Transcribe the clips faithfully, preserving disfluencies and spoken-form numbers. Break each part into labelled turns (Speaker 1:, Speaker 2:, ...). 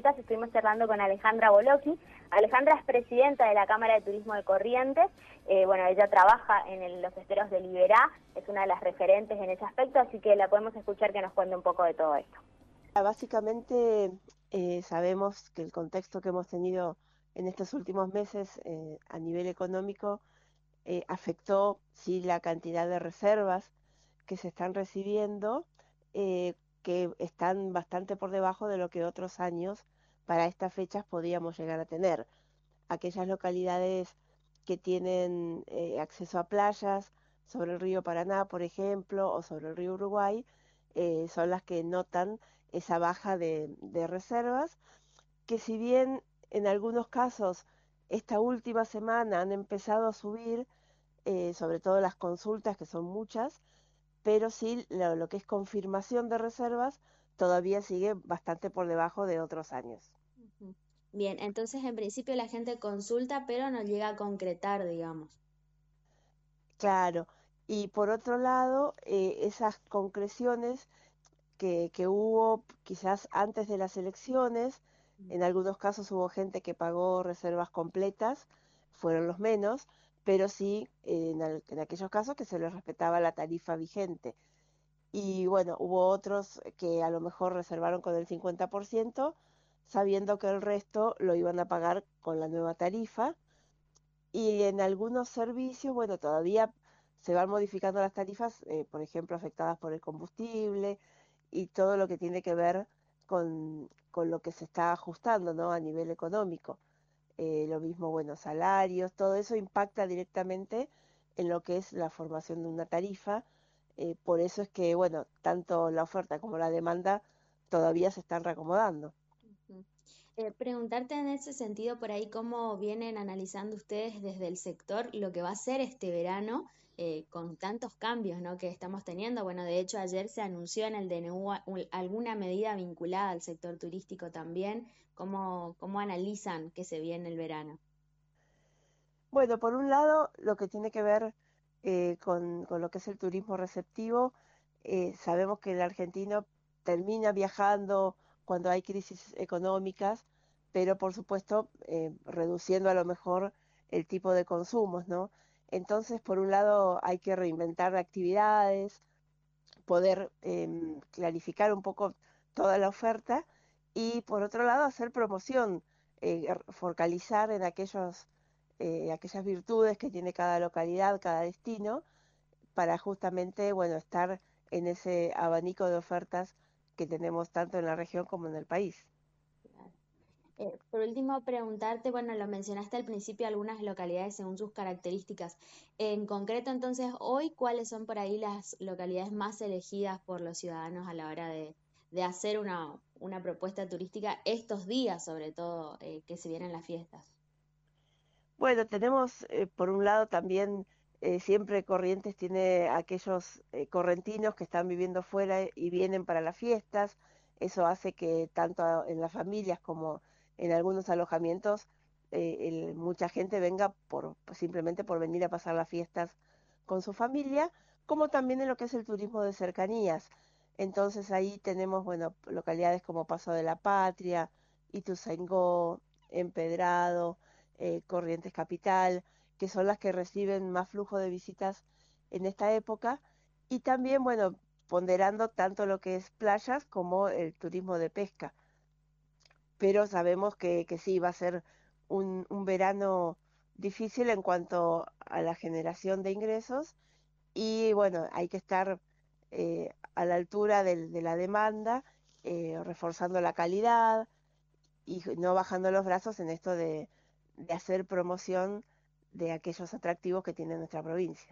Speaker 1: Turísticas. Estuvimos charlando con Alejandra Bolocchi. Alejandra es presidenta de la Cámara de Turismo de Corrientes. Eh, bueno, ella trabaja en el, los esteros de Liberá, es una de las referentes en ese aspecto, así que la podemos escuchar que nos cuente un poco de todo esto.
Speaker 2: Básicamente eh, sabemos que el contexto que hemos tenido en estos últimos meses eh, a nivel económico eh, afectó sí la cantidad de reservas que se están recibiendo, eh, que están bastante por debajo de lo que otros años para estas fechas podíamos llegar a tener. Aquellas localidades que tienen eh, acceso a playas sobre el río Paraná, por ejemplo, o sobre el río Uruguay, eh, son las que notan esa baja de, de reservas, que si bien en algunos casos esta última semana han empezado a subir, eh, sobre todo las consultas, que son muchas, pero sí lo, lo que es confirmación de reservas todavía sigue bastante por debajo de otros años.
Speaker 3: Ujú. Bien, entonces en principio la gente consulta, pero no llega a concretar, digamos.
Speaker 2: Claro, y por otro lado, eh, esas concreciones que, que hubo quizás antes de las elecciones, en algunos casos hubo gente que pagó reservas completas, fueron los menos, pero sí eh, en, al- en aquellos casos que se les respetaba la tarifa vigente. Y bueno, hubo otros que a lo mejor reservaron con el cincuenta por ciento, sabiendo que el resto lo iban a pagar con la nueva tarifa. Y en algunos servicios, bueno, todavía se van modificando las tarifas, eh, por ejemplo, afectadas por el combustible y todo lo que tiene que ver con, con lo que se está ajustando, ¿no? A nivel económico. Eh, lo mismo, bueno, salarios, todo eso impacta directamente en lo que es la formación de una tarifa. Eh, por eso es que, bueno, tanto la oferta como la demanda todavía se están reacomodando.
Speaker 3: Ujú. Eh, preguntarte en ese sentido por ahí cómo vienen analizando ustedes desde el sector lo que va a ser este verano eh, con tantos cambios, ¿no?, que estamos teniendo. Bueno, de hecho ayer se anunció en el D N U a- un- alguna medida vinculada al sector turístico también. ¿Cómo, cómo analizan que se viene el verano?
Speaker 2: Bueno, por un lado, lo que tiene que ver eh, con, con lo que es el turismo receptivo, eh, sabemos que el argentino termina viajando cuando hay crisis económicas, pero por supuesto eh, reduciendo a lo mejor el tipo de consumos, ¿no? Entonces, por un lado, hay que reinventar actividades, poder em, clarificar un poco toda la oferta y por otro lado hacer promoción, eh, er- focalizar en aquellos, eh, aquellas virtudes que tiene cada localidad, cada destino, para justamente, bueno, estar en ese abanico de ofertas que tenemos tanto en la región como en el país.
Speaker 3: Eh, por último, preguntarte, bueno, lo mencionaste al principio, algunas localidades según sus características. En concreto, entonces, hoy, ¿cuáles son por ahí las localidades más elegidas por los ciudadanos a la hora de, de hacer una, una propuesta turística estos días, sobre todo, eh, que se vienen las fiestas?
Speaker 2: Bueno, tenemos eh, por un lado también, eh, siempre Corrientes tiene aquellos eh, correntinos que están viviendo fuera y vienen para las fiestas. Eso hace que tanto a- en las familias como en algunos alojamientos eh, el- mucha gente venga por simplemente por venir a pasar las fiestas con su familia, como también en lo que es el turismo de cercanías. Entonces ahí tenemos, bueno, localidades como Paso de la Patria, Ituzaingó, Empedrado, eh, Corrientes Capital, que son las que reciben más flujo de visitas en esta época, y también, bueno, ponderando tanto lo que es playas como el turismo de pesca. Pero sabemos que, que sí, va a ser un, un verano difícil en cuanto a la generación de ingresos y bueno, hay que estar eh, a la altura del- de la demanda, eh, reforzando la calidad y no bajando los brazos en esto de, de hacer promoción de aquellos atractivos que tiene nuestra provincia.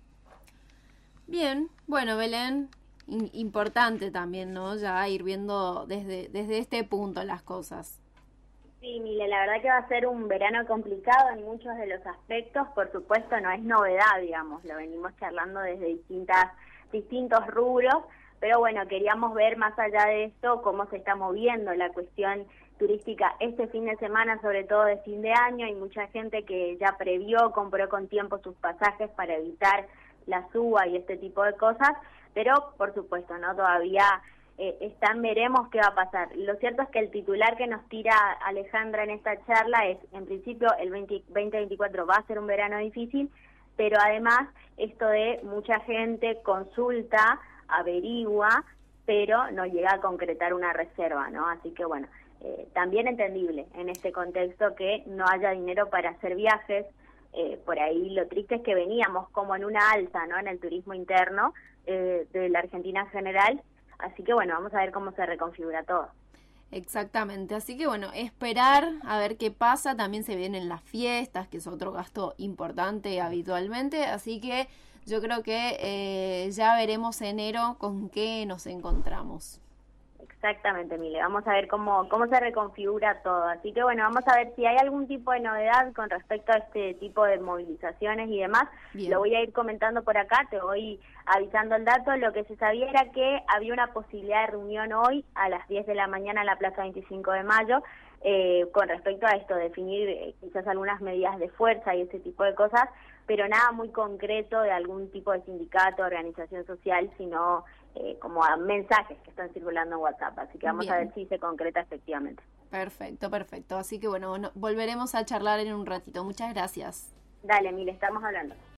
Speaker 4: Bien, bueno, Belén, in- importante también, ¿no? Ya ir viendo desde, desde este punto las cosas.
Speaker 1: Sí, Mile, la verdad que va a ser un verano complicado en muchos de los aspectos, por supuesto no es novedad, digamos, lo venimos charlando desde distintas, distintos rubros, pero bueno, queríamos ver más allá de esto cómo se está moviendo la cuestión turística este fin de semana, sobre todo de fin de año. Hay mucha gente que ya previó, compró con tiempo sus pasajes para evitar la suba y este tipo de cosas, pero por supuesto, ¿no? Todavía eh, están, veremos qué va a pasar. Lo cierto es que el titular que nos tira Alejandra en esta charla es, en principio, el veinte veinticuatro va a ser un verano difícil, pero además esto de mucha gente consulta, averigua, pero no llega a concretar una reserva, ¿no? Así que bueno, eh, también entendible en este contexto que no haya dinero para hacer viajes. Eh, por ahí lo triste es que veníamos como en una alza, ¿no?, en el turismo interno eh, de la Argentina en general, así que bueno, vamos a ver cómo se reconfigura todo.
Speaker 4: Exactamente, así que bueno, esperar a ver qué pasa. También se vienen las fiestas, que es otro gasto importante habitualmente, así que yo creo que eh, ya veremos enero con qué nos encontramos.
Speaker 1: Exactamente, Mile, vamos a ver cómo, cómo se reconfigura todo, así que bueno, vamos a ver si hay algún tipo de novedad con respecto a este tipo de movilizaciones y demás. Bien. Lo voy a ir comentando por acá, te voy avisando el dato. Lo que se sabía era que había una posibilidad de reunión hoy a las diez de la mañana en la Plaza veinticinco de mayo, eh, con respecto a esto, definir eh, quizás algunas medidas de fuerza y ese tipo de cosas, pero nada muy concreto de algún tipo de sindicato, organización social, sino eh, como a mensajes que están circulando en WhatsApp. Así que vamos Bien. a ver si se concreta efectivamente.
Speaker 4: Perfecto, perfecto. Así que bueno, bueno, volveremos a charlar en un ratito. Muchas gracias.
Speaker 1: Dale, Mil, estamos hablando.